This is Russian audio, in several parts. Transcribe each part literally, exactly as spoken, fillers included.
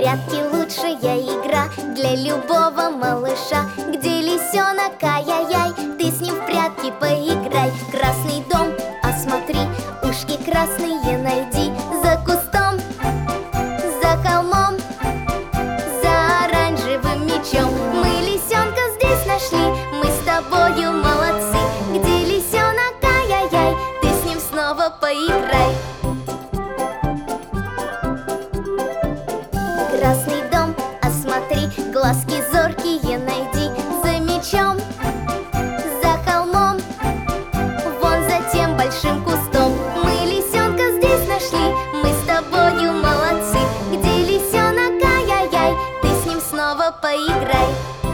прятки лучшая игра для любого малыша. Где лисенок, ай-яй-яй, ты с ним в прятки поиграй. Красный дом, осмотри, ушки красные найди. За кустом, за холмом, за оранжевым мечом. Мы лисенка здесь нашли, мы с тобою молодцы. Где лисенок, ай-яй-яй, ты с ним снова поиграй. Красный дом, осмотри, глазки зоркие найди. За мечом, за холмом, вон за тем большим кустом. Мы лисенка здесь нашли, мы с тобою молодцы. Где лисенок, ай-яй-яй, ты с ним снова поиграй.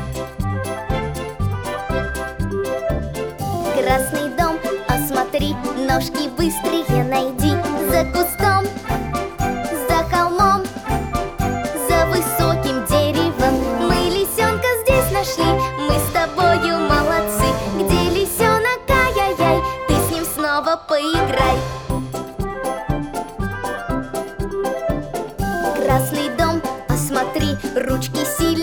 Красный дом, осмотри, ножки быстрые найди. За кустом, за холмом, за высоким деревом. Мы лисенка здесь нашли, мы с тобою молодцы. Где лисенок, ай-яй-яй, ты с ним снова поиграй. Красный дом, осмотри, ручки синие